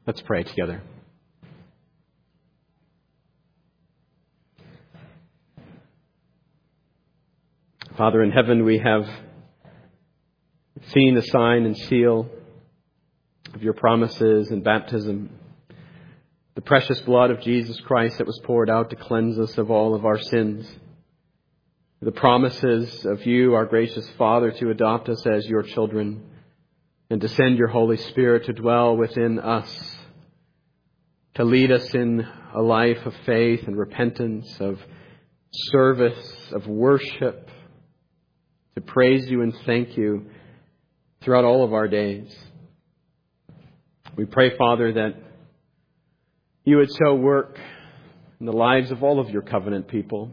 Let's pray together. Father in heaven, we have seen the sign and seal of your promises in baptism, the precious blood of Jesus Christ that was poured out to cleanse us of all of our sins, the promises of you, our gracious Father, to adopt us as your children and to send your Holy Spirit to dwell within us, to lead us in a life of faith and repentance, of service, of worship, to praise you and thank you throughout all of our days. We pray, Father, that you would so work in the lives of all of your covenant people.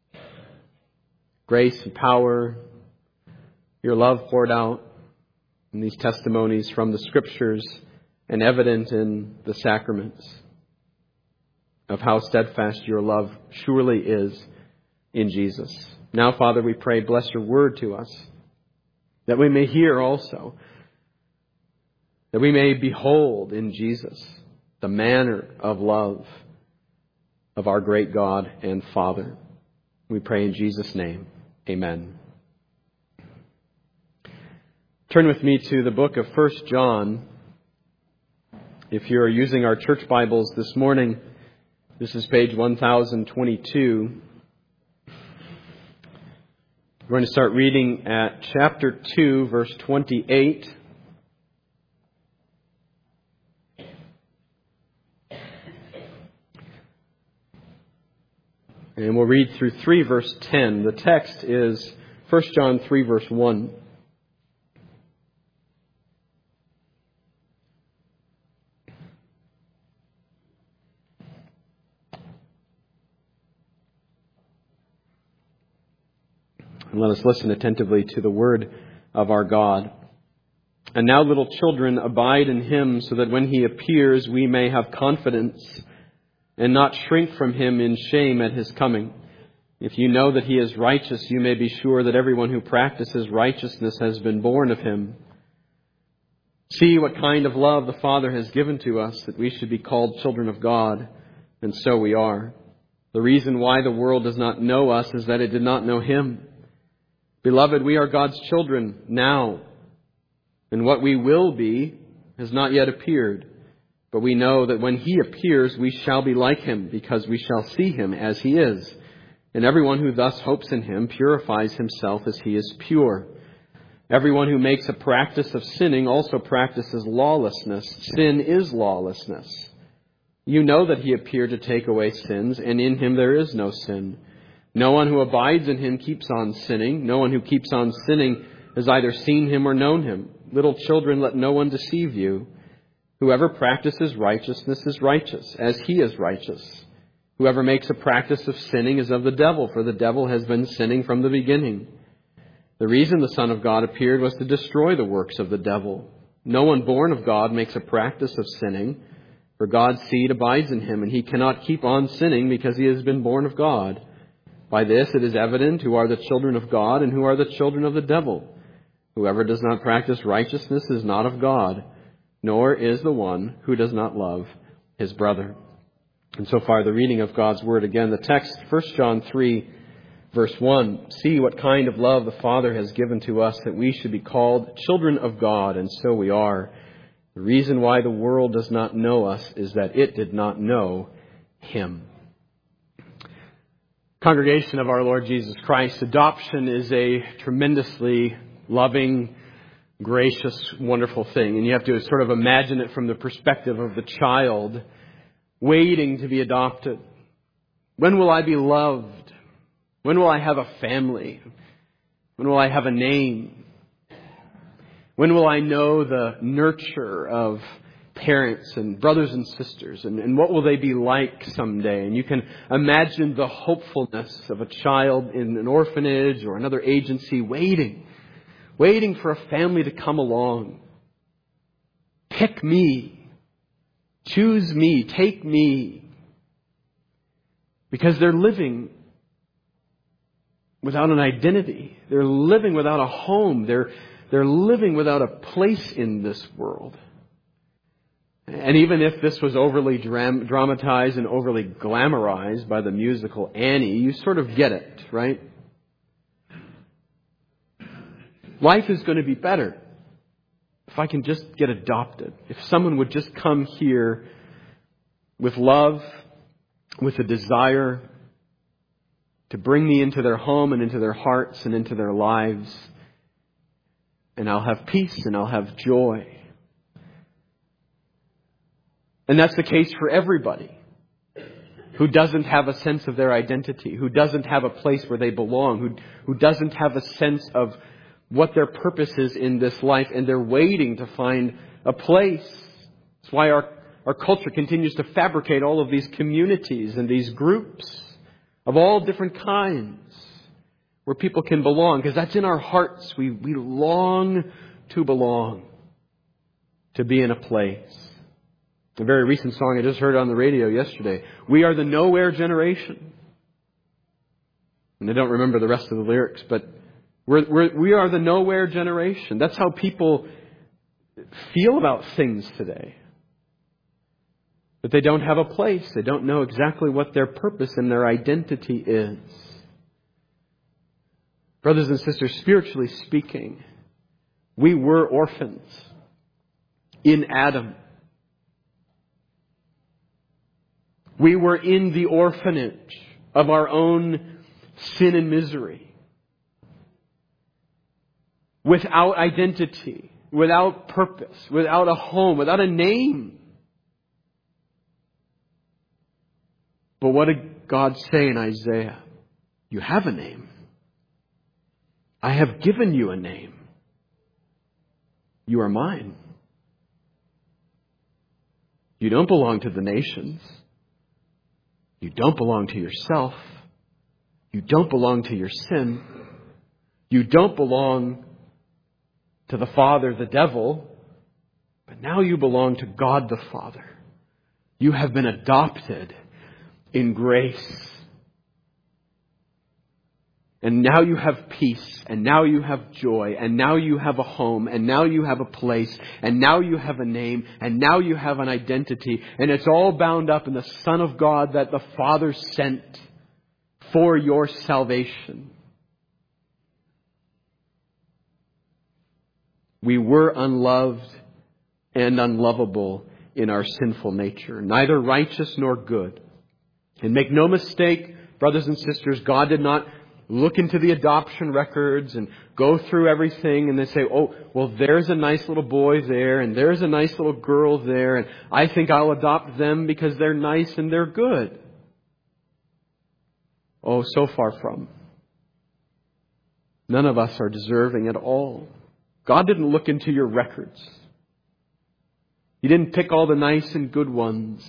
Grace and power, your love poured out in these testimonies from the Scriptures and evident in the sacraments of how steadfast your love surely is in Jesus. Now, Father, we pray, bless your word to us, that we may hear also, that we may behold in Jesus the manner of love of our great God and Father. We pray in Jesus' name. Amen. Turn with me to the book of 1 John. If you're using our church Bibles this morning, this is page 1022. We're going to start reading at chapter 2, verse 28. And we'll read through 3, verse 10. The text is 1 John 3, verse 1. And let us listen attentively to the word of our God. And now, little children, abide in him, so that when he appears, we may have confidence and not shrink from him in shame at his coming. If you know that he is righteous, you may be sure that everyone who practices righteousness has been born of him. See what kind of love the Father has given to us, that we should be called children of God, and so we are. The reason why the world does not know us is that it did not know him. Beloved, we are God's children now, and what we will be has not yet appeared. But we know that when he appears, we shall be like him, because we shall see him as he is. And everyone who thus hopes in him purifies himself as he is pure. Everyone who makes a practice of sinning also practices lawlessness. Sin is lawlessness. You know that he appeared to take away sins, and in him there is no sin. No one who abides in him keeps on sinning. No one who keeps on sinning has either seen him or known him. Little children, let no one deceive you. Whoever practices righteousness is righteous, as he is righteous. Whoever makes a practice of sinning is of the devil, for the devil has been sinning from the beginning. The reason the Son of God appeared was to destroy the works of the devil. No one born of God makes a practice of sinning, for God's seed abides in him, and he cannot keep on sinning because he has been born of God. By this it is evident who are the children of God and who are the children of the devil. Whoever does not practice righteousness is not of God, nor is the one who does not love his brother. And so far, the reading of God's word. Again, the text, 1 John 3, verse 1. See what kind of love the Father has given to us, that we should be called children of God, and so we are. The reason why the world does not know us is that it did not know him. Congregation of our Lord Jesus Christ, adoption is a tremendously loving, gracious, wonderful thing. And you have to sort of imagine it from the perspective of the child waiting to be adopted. When will I be loved? When will I have a family? When will I have a name? When will I know the nurture of parents and brothers and sisters, and what will they be like someday? And you can imagine the hopefulness of a child in an orphanage or another agency waiting for a family to come along. Pick me, choose me, take me. Because they're living without an identity. They're living without a home. They're living without a place in this world. And even if this was overly dramatized and overly glamorized by the musical Annie, you sort of get it, right? Life is going to be better if I can just get adopted. If someone would just come here with love, with a desire to bring me into their home and into their hearts and into their lives, and I'll have peace and I'll have joy. And that's the case for everybody who doesn't have a sense of their identity, who doesn't have a place where they belong, who doesn't have a sense of what their purpose is in this life, and they're waiting to find a place. That's why our culture continues to fabricate all of these communities and these groups of all different kinds where people can belong, because that's in our hearts. We long to belong, to be in a place. A very recent song I just heard on the radio yesterday. We are the nowhere generation. And I don't remember the rest of the lyrics, but we are the nowhere generation. That's how people feel about things today. But they don't have a place. They don't know exactly what their purpose and their identity is. Brothers and sisters, spiritually speaking, we were orphans in Adam. We were in the orphanage of our own sin and misery. Without identity, without purpose, without a home, without a name. But what did God say in Isaiah? You have a name. I have given you a name. You are mine. You don't belong to the nations. You don't belong to yourself. You don't belong to your sin. You don't belong to the Father, the devil. But now you belong to God the Father. You have been adopted in grace. And now you have peace, and now you have joy, and now you have a home, and now you have a place, and now you have a name, and now you have an identity. And it's all bound up in the Son of God that the Father sent for your salvation. We were unloved and unlovable in our sinful nature, neither righteous nor good. And make no mistake, brothers and sisters, God did not look into the adoption records and go through everything and then say, oh, well, there's a nice little boy there and there's a nice little girl there, and I think I'll adopt them because they're nice and they're good. Oh, so far from. None of us are deserving at all. God didn't look into your records. He didn't pick all the nice and good ones.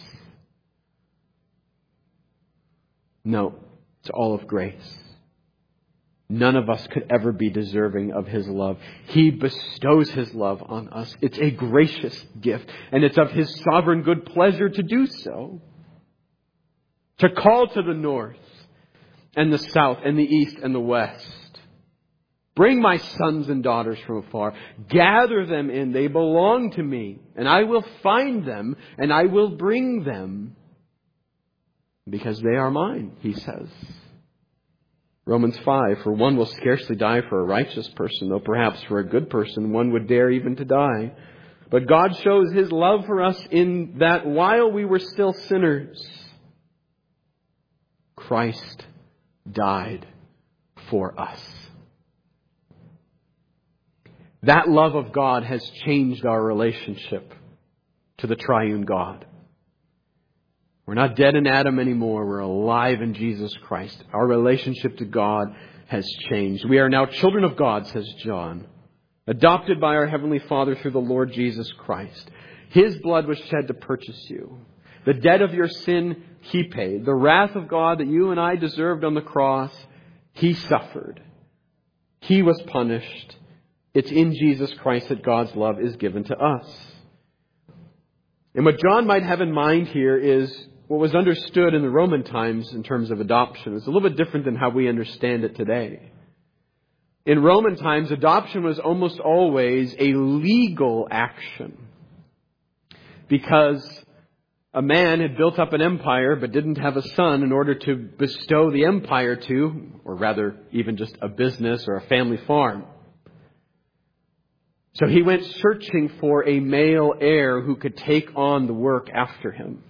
No, it's all of grace. None of us could ever be deserving of His love. He bestows His love on us. It's a gracious gift, and it's of His sovereign good pleasure to do so. To call to the north and the south and the east and the west. Bring my sons and daughters from afar. Gather them in. They belong to me. And I will find them and I will bring them. Because they are mine, He says. Romans 5, for one will scarcely die for a righteous person, though perhaps for a good person one would dare even to die. But God shows His love for us in that while we were still sinners, Christ died for us. That love of God has changed our relationship to the triune God. We're not dead in Adam anymore. We're alive in Jesus Christ. Our relationship to God has changed. We are now children of God, says John, adopted by our Heavenly Father through the Lord Jesus Christ. His blood was shed to purchase you. The debt of your sin, He paid. The wrath of God that you and I deserved on the cross, He suffered. He was punished. It's in Jesus Christ that God's love is given to us. And what John might have in mind here is what was understood in the Roman times in terms of adoption. It's a little bit different than how we understand it today. In Roman times, adoption was almost always a legal action. because a man had built up an empire but didn't have a son in order to bestow the empire to, or rather even just a business or a family farm. So he went searching for a male heir who could take on the work after him.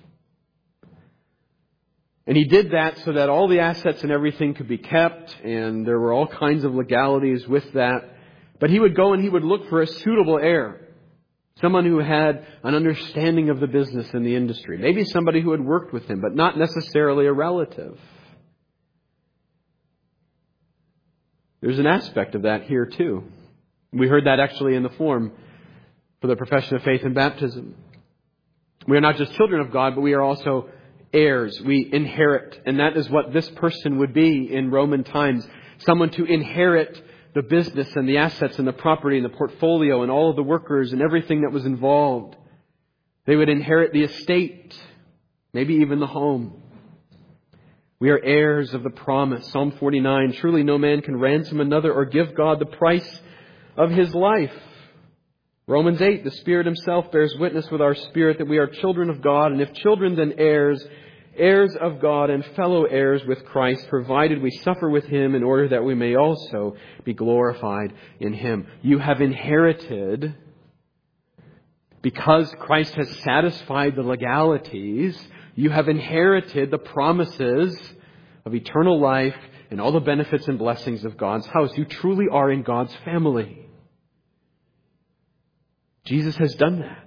And he did that so that all the assets and everything could be kept, and there were all kinds of legalities with that. But he would go and he would look for a suitable heir. Someone who had an understanding of the business and the industry. Maybe somebody who had worked with him, but not necessarily a relative. There's an aspect of that here too. We heard that actually in the form for the profession of faith and baptism. We are not just children of God, but we are also heirs. We inherit. And that is what this person would be in Roman times. Someone to inherit the business and the assets and the property and the portfolio and all of the workers and everything that was involved. They would inherit the estate, maybe even the home. We are heirs of the promise. Psalm 49, truly no man can ransom another or give God the price of his life. Romans 8, the Spirit himself bears witness with our spirit that we are children of God, and if children, then heirs, heirs of God and fellow heirs with Christ, provided we suffer with him in order that we may also be glorified in him. You have inherited, because Christ has satisfied the legalities, you have inherited the promises of eternal life and all the benefits and blessings of God's house. You truly are in God's family. Jesus has done that.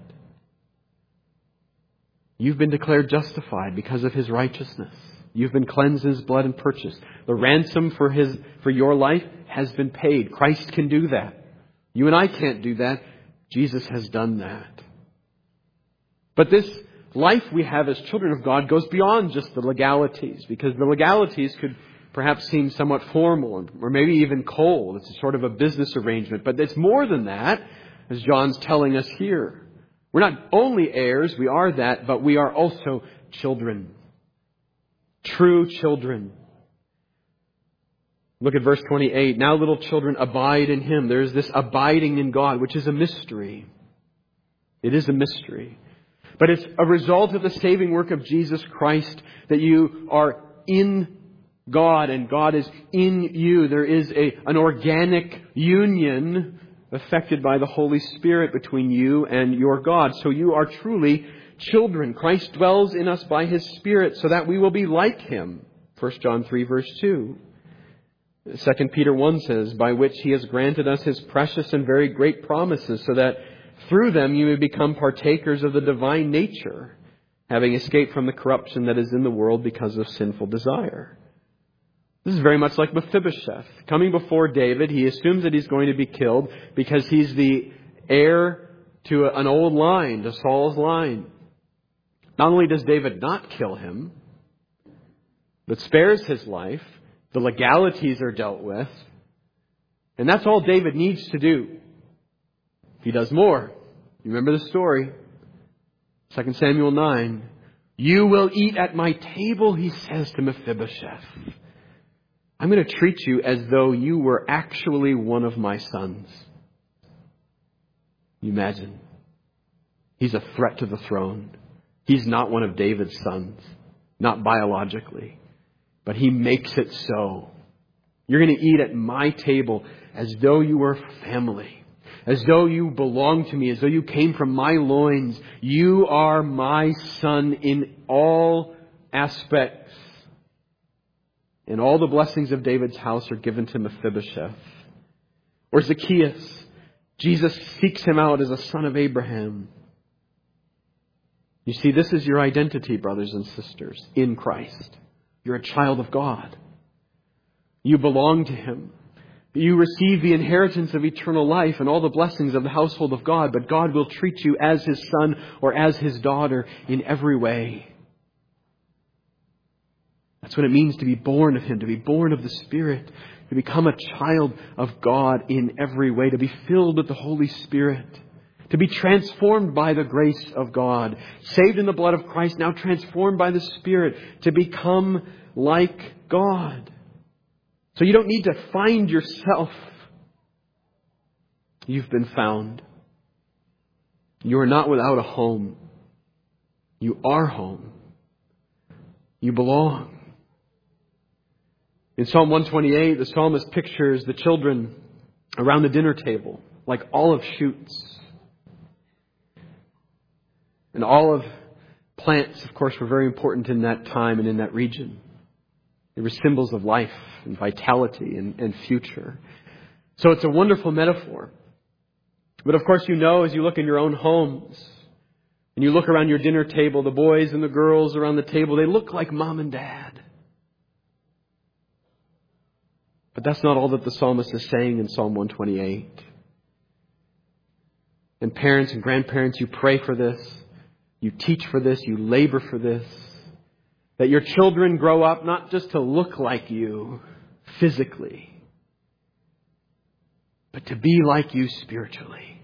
You've been declared justified because of his righteousness. You've been cleansed in his blood and purchased. The ransom for your life has been paid. Christ can do that. You and I can't do that. Jesus has done that. But this life we have as children of God goes beyond just the legalities, because the legalities could perhaps seem somewhat formal or maybe even cold. It's a sort of a business arrangement. But it's more than that, as John's telling us here. We're not only heirs, we are that, but we are also children. True children. Look at verse 28. Now little children, abide in him. There's this abiding in God, which is a mystery. It is a mystery. But it's a result of the saving work of Jesus Christ that you are in God and God is in you. There is an organic union affected by the Holy Spirit between you and your God. So you are truly children. Christ dwells in us by his Spirit so that we will be like him. 1 John 3 verse 2. 2 Peter 1 says, by which he has granted us his precious and very great promises, so that through them you may become partakers of the divine nature, having escaped from the corruption that is in the world because of sinful desire. This is very much like Mephibosheth. Coming before David, he assumes that he's going to be killed because he's the heir to an old line, to Saul's line. Not only does David not kill him, but spares his life. The legalities are dealt with. And that's all David needs to do. He does more. You remember the story. 2 Samuel 9. You will eat at my table, he says to Mephibosheth. I'm going to treat you as though you were actually one of my sons. You imagine? He's a threat to the throne. He's not one of David's sons. Not biologically. But he makes it so. You're going to eat at my table as though you were family. As though you belong to me. As though you came from my loins. You are my son in all aspects. And all the blessings of David's house are given to Mephibosheth. Or Zacchaeus. Jesus seeks him out as a son of Abraham. You see, this is your identity, brothers and sisters, in Christ. You're a child of God. You belong to him. You receive the inheritance of eternal life and all the blessings of the household of God, but God will treat you as his son or as his daughter in every way. That's what it means to be born of him, to be born of the Spirit, to become a child of God in every way, to be filled with the Holy Spirit, to be transformed by the grace of God, saved in the blood of Christ, now transformed by the Spirit, to become like God. So you don't need to find yourself. You've been found. You are not without a home. You are home. You belong. In Psalm 128, the psalmist pictures the children around the dinner table like olive shoots. And olive plants, of course, were very important in that time and in that region. They were symbols of life and vitality and future. So it's a wonderful metaphor. But of course, you know, as you look in your own homes, and you look around your dinner table, the boys and the girls around the table, they look like mom and dad. But that's not all that the psalmist is saying in Psalm 128. And parents and grandparents, you pray for this. You teach for this. You labor for this. That your children grow up not just to look like you physically, but to be like you spiritually.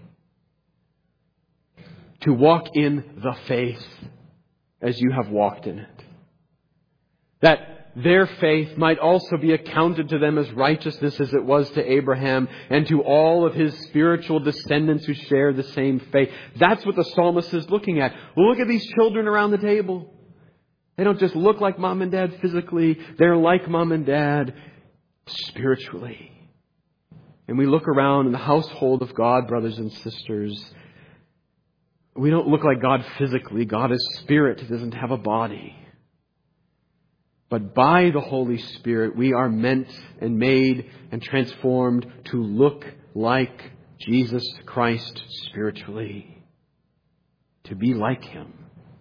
To walk in the faith as you have walked in it. That their faith might also be accounted to them as righteousness as it was to Abraham and to all of his spiritual descendants who share the same faith. That's what the psalmist is looking at. Well, look at these children around the table. They don't just look like mom and dad physically. They're like mom and dad spiritually. And we look around in the household of God, brothers and sisters. We don't look like God physically. God is spirit. He doesn't have a body. But by the Holy Spirit, we are meant and made and transformed to look like Jesus Christ spiritually. To be like Him.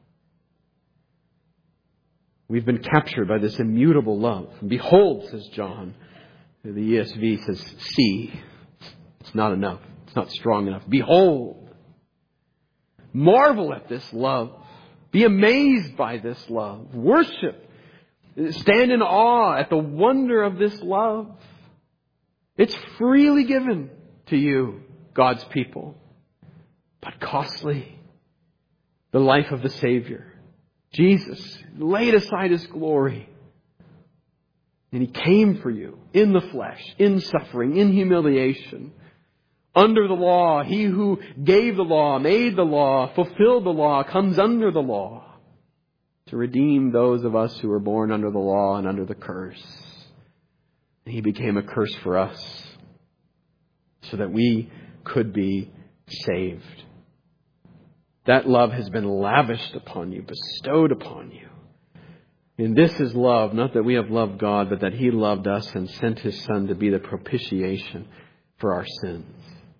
We've been captured by this immutable love. Behold, says John. The ESV says, see. It's not enough. It's not strong enough. Behold. Marvel at this love. Be amazed by this love. Worship. Stand in awe at the wonder of this love. It's freely given to you, God's people, but costly. The life of the Savior. Jesus laid aside His glory. And He came for you in the flesh, in suffering, in humiliation. Under the law, He who gave the law, made the law, fulfilled the law, comes under the law. To redeem those of us who were born under the law and under the curse. And He became a curse for us so that we could be saved. That love has been lavished upon you, bestowed upon you. And this is love, not that we have loved God, but that He loved us and sent His Son to be the propitiation for our sins.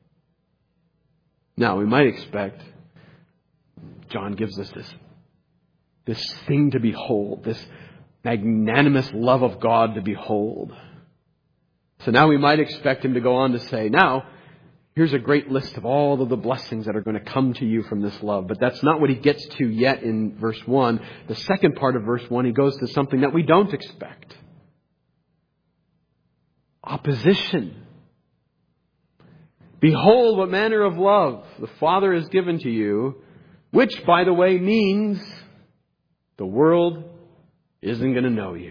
Now, we might expect, John gives us this thing to behold, this magnanimous love of God to behold. So now we might expect him to go on to say, now, here's a great list of all of the blessings that are going to come to you from this love. But that's not what he gets to yet in verse 1. The second part of verse 1, he goes to something that we don't expect. Opposition. Behold what manner of love the Father has given to you, which, by the way, means the world isn't going to know you.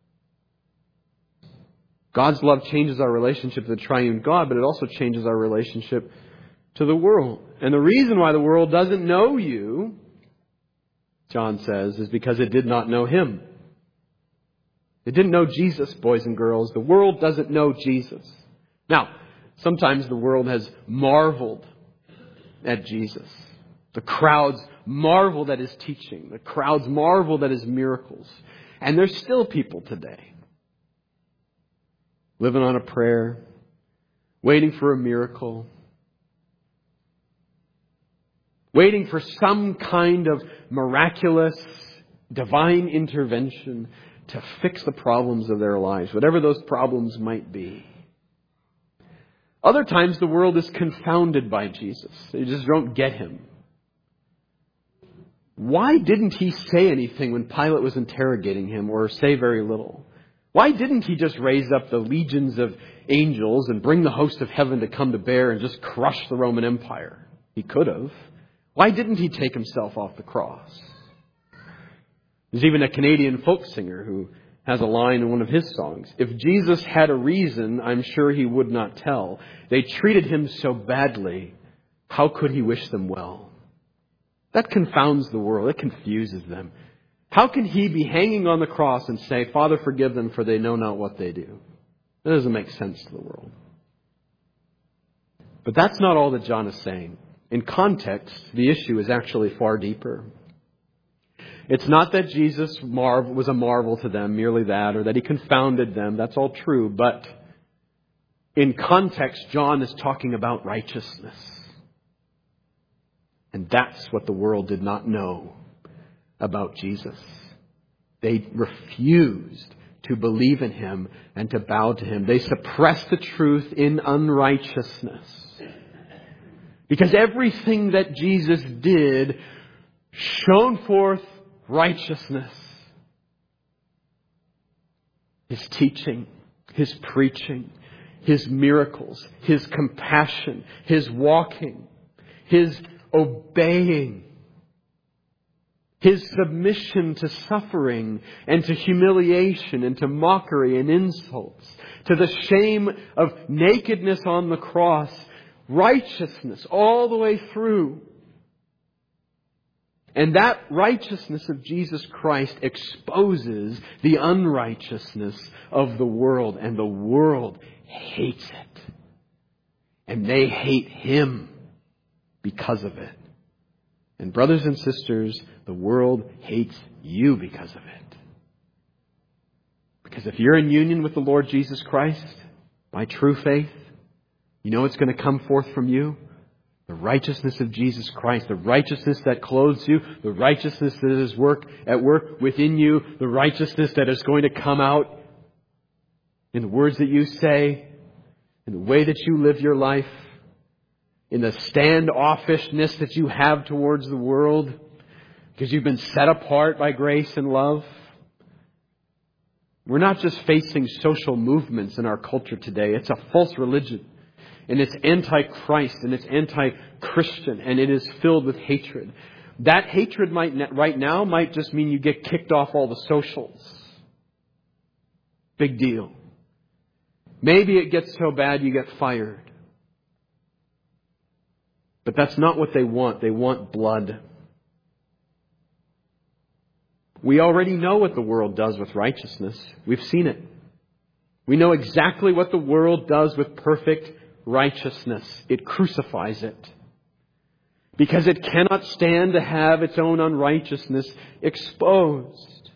God's love changes our relationship to the triune God, but it also changes our relationship to the world. And the reason why the world doesn't know you, John says, is because it did not know Him. It didn't know Jesus, boys and girls. The world doesn't know Jesus. Now, sometimes the world has marveled at Jesus. The crowds marveled at His teaching. The crowds marveled at His miracles. And there's still people today living on a prayer, waiting for a miracle, waiting for some kind of miraculous divine intervention to fix the problems of their lives, whatever those problems might be. Other times the world is confounded by Jesus. They just don't get Him. Why didn't He say anything when Pilate was interrogating Him, or say very little? Why didn't He just raise up the legions of angels and bring the host of heaven to come to bear and just crush the Roman Empire? He could have. Why didn't He take Himself off the cross? There's even a Canadian folk singer who has a line in one of his songs. If Jesus had a reason, I'm sure He would not tell. They treated Him so badly. How could He wish them well? That confounds the world. It confuses them. How can he be hanging on the cross and say, Father, forgive them, for they know not what they do? That doesn't make sense to the world. But that's not all that John is saying. In context, the issue is actually far deeper. It's not that Jesus was a marvel to them, merely that, or that he confounded them. That's all true. But in context, John is talking about righteousness. And that's what the world did not know about Jesus. They refused to believe in him and to bow to him. They suppressed the truth in unrighteousness. Because everything that Jesus did shone forth righteousness. His teaching, His preaching, His miracles, His compassion, His walking, His obeying, His submission to suffering and to humiliation and to mockery and insults, to the shame of nakedness on the cross, righteousness all the way through. And that righteousness of Jesus Christ exposes the unrighteousness of the world. And the world hates it. And they hate Him because of it. And brothers and sisters, the world hates you because of it. Because if you're in union with the Lord Jesus Christ, by true faith, you know what's going to come forth from you? The righteousness of Jesus Christ, the righteousness that clothes you, the righteousness that is at work within you, the righteousness that is going to come out in the words that you say, in the way that you live your life, in the standoffishness that you have towards the world, because you've been set apart by grace and love. We're not just facing social movements in our culture today. It's a false religion. And it's anti-Christ and it's anti-Christian and it is filled with hatred. That hatred right now might just mean you get kicked off all the socials. Big deal. Maybe it gets so bad you get fired. But that's not what they want. They want blood. We already know what the world does with righteousness. We've seen it. We know exactly what the world does with perfect righteousness. It crucifies it. Because it cannot stand to have its own unrighteousness exposed.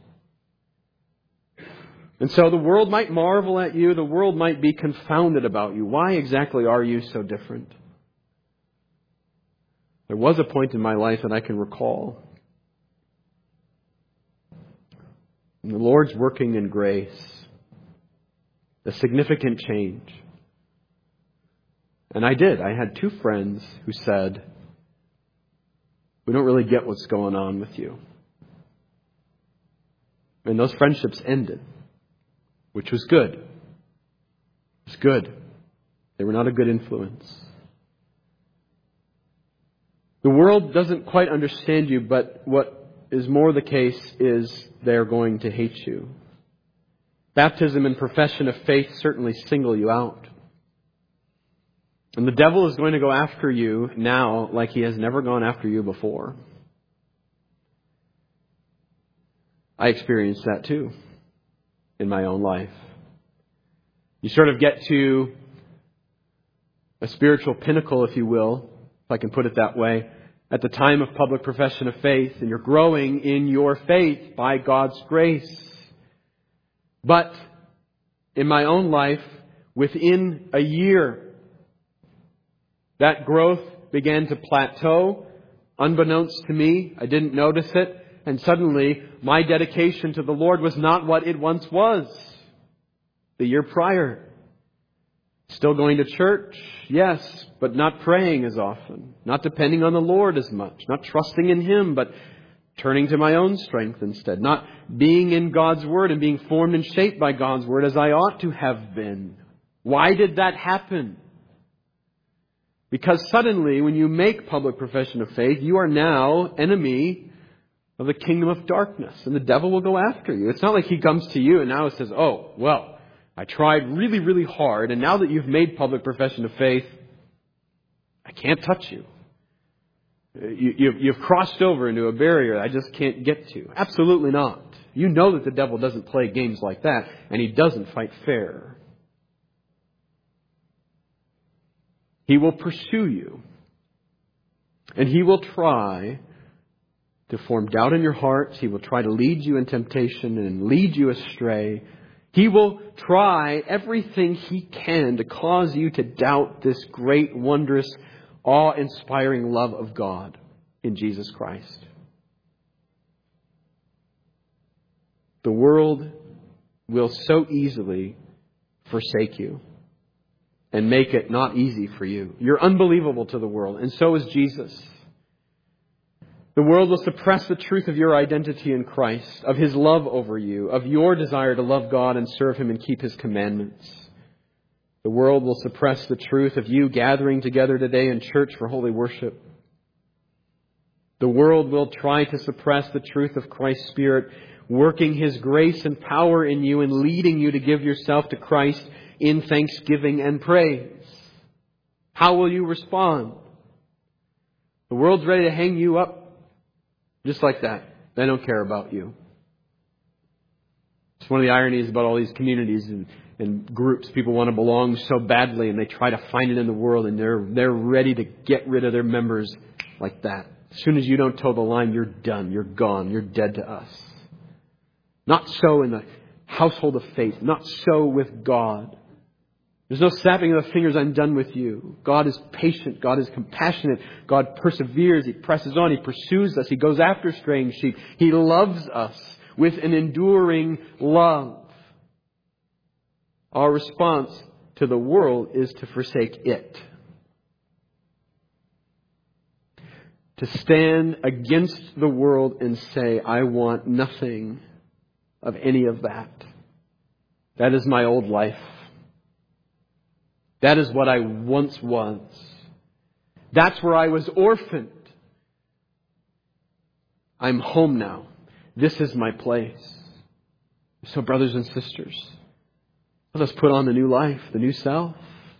And so the world might marvel at you. The world might be confounded about you. Why exactly are you so different? There was a point in my life that I can recall. And the Lord's working in grace. A significant change. And I did. I had two friends who said, we don't really get what's going on with you. And those friendships ended, which was good. It was good. They were not a good influence. The world doesn't quite understand you, but what is more the case is they're going to hate you. Baptism and profession of faith certainly single you out. And the devil is going to go after you now like he has never gone after you before. I experienced that too in my own life. You sort of get to a spiritual pinnacle, if you will, if I can put it that way, at the time of public profession of faith, and you're growing in your faith by God's grace. But in my own life, within a year, that growth began to plateau, unbeknownst to me. I didn't notice it. And suddenly, my dedication to the Lord was not what it once was the year prior. Still going to church, yes, but not praying as often. Not depending on the Lord as much. Not trusting in Him, but turning to my own strength instead. Not being in God's Word and being formed and shaped by God's Word as I ought to have been. Why did that happen? Because suddenly, when you make public profession of faith, you are now enemy of the kingdom of darkness. And the devil will go after you. It's not like he comes to you and now says, oh, well, I tried really, really hard. And now that you've made public profession of faith, I can't touch you. You've crossed over into a barrier I just can't get to. Absolutely not. You know that the devil doesn't play games like that, and he doesn't fight fair. He will pursue you, and he will try to form doubt in your hearts. He will try to lead you in temptation and lead you astray. He will try everything he can to cause you to doubt this great, wondrous, awe-inspiring love of God in Jesus Christ. The world will so easily forsake you and make it not easy for you. You're unbelievable to the world, and so is Jesus. The world will suppress the truth of your identity in Christ, of His love over you, of your desire to love God and serve Him and keep His commandments. The world will suppress the truth of you gathering together today in church for holy worship. The world will try to suppress the truth of Christ's Spirit, working His grace and power in you and leading you to give yourself to Christ in thanksgiving and praise. How will you respond? The world's ready to hang you up just like that. They don't care about you. It's one of the ironies about all these communities and groups. People want to belong so badly, and they try to find it in the world, and they're ready to get rid of their members like that. As soon as you don't toe the line, you're done. You're gone. You're dead to us. Not so in the household of faith. Not so with God. There's no snapping of the fingers, I'm done with you. God is patient. God is compassionate. God perseveres. He presses on. He pursues us. He goes after straying sheep. He loves us with an enduring love. Our response to the world is to forsake it. To stand against the world and say, I want nothing of any of that. That is my old life. That is what I once was. That's where I was orphaned. I'm home now. This is my place. So, brothers and sisters, let us put on the new life, the new self.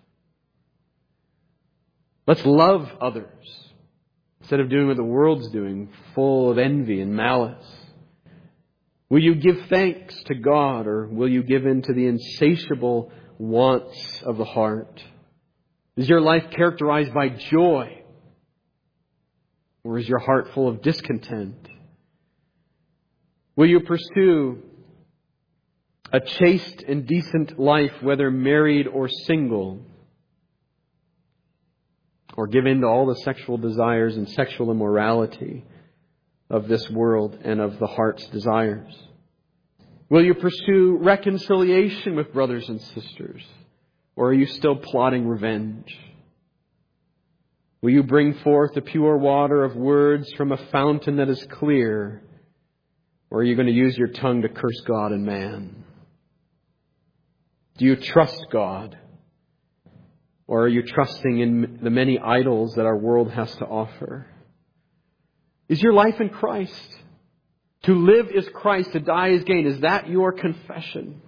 Let's love others instead of doing what the world's doing, full of envy and malice. Will you give thanks to God, or will you give in to the insatiable wants of the heart? Is your life characterized by joy? Or is your heart full of discontent? Will you pursue a chaste and decent life, whether married or single? Or give in to all the sexual desires and sexual immorality of this world and of the heart's desires? Will you pursue reconciliation with brothers and sisters? Or are you still plotting revenge? Will you bring forth the pure water of words from a fountain that is clear? Or are you going to use your tongue to curse God and man? Do you trust God? Or are you trusting in the many idols that our world has to offer? Is your life in Christ? To live is Christ, to die is gain. Is that your confession?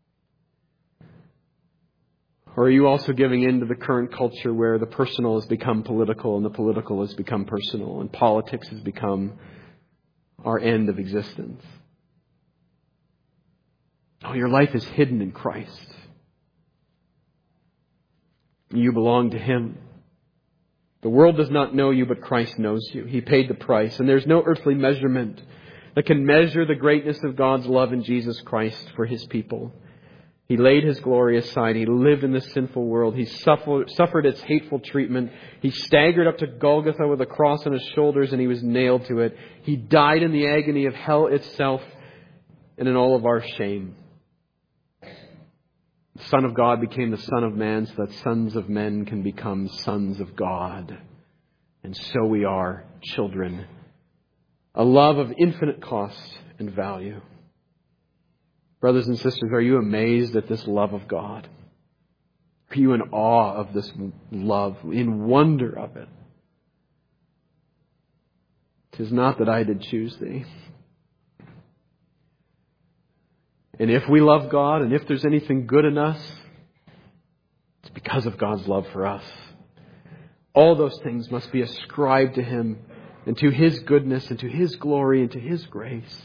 Or are you also giving in to the current culture where the personal has become political and the political has become personal and politics has become our end of existence? Oh, your life is hidden in Christ. You belong to Him. The world does not know you, but Christ knows you. He paid the price, and there's no earthly measurement that can measure the greatness of God's love in Jesus Christ for His people. He laid His glory aside. He lived in this sinful world. He suffered its hateful treatment. He staggered up to Golgotha with a cross on His shoulders, and He was nailed to it. He died in the agony of hell itself and in all of our shame. The Son of God became the Son of Man so that sons of men can become sons of God. And so we are children. A love of infinite cost and value. Brothers and sisters, are you amazed at this love of God? Are you in awe of this love, in wonder of it? 'Tis not that I did choose thee. And if we love God, and if there's anything good in us, it's because of God's love for us. All those things must be ascribed to Him and to His goodness and to His glory and to His grace.